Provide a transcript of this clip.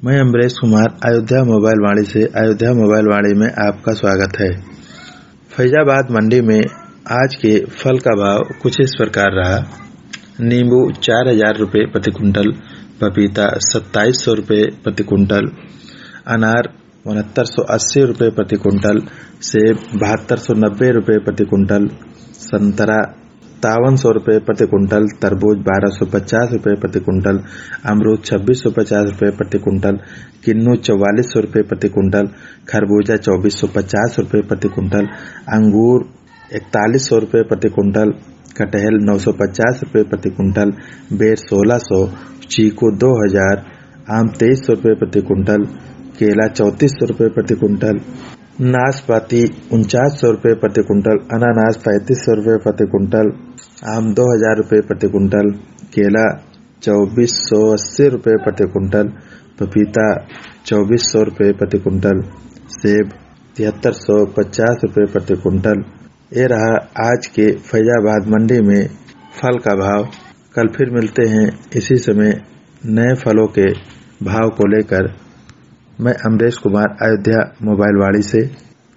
मैं अमरेश कुमार अयोध्या मोबाइल वाणी से अयोध्या मोबाइल वाणी में आपका स्वागत है। फैजाबाद मंडी में आज के फल का भाव कुछ इस प्रकार रहा। नींबू 4000 रुपये प्रति कुंटल, पपीता 2700 रुपये प्रति कुंटल, अनार 6980 रुपये प्रति कुंटल, सेब 7290 रुपये प्रति कुंटल, संतरा 5700 रुपये प्रति कुंटल, तरबूज 1250 रुपये प्रति कुंटल, अमरूद 2650 रुपये प्रति कुंटल, किन्नू 4400 रुपये प्रति कुंटल, खरबूजा 2450 रुपये प्रति कुंटल, अंगूर 4100 रुपये प्रति कुंटल, कटहल 950 रुपये प्रति कुंटल, बेर 1600, चीकू 2000, आम 2300 रुपये प्रति कुंटल, केला 3400 रुपये प्रति कुंटल, नाशपाती 4900 रुपये प्रति कुंटल, अनानास 3500 रुपये प्रति कुंटल, आम 2000 रुपये प्रति कुंटल, केला 2480 रुपये प्रति कुंटल, पपीता 2400 रुपये प्रति कुंटल, सेब 7350 रुपये प्रति कुंटल। ये रहा आज के फैजाबाद मंडी में फल का भाव। कल फिर मिलते हैं इसी समय नए फलों के भाव को लेकर। मैं अमरेश कुमार अयोध्या मोबाइल वाणी से।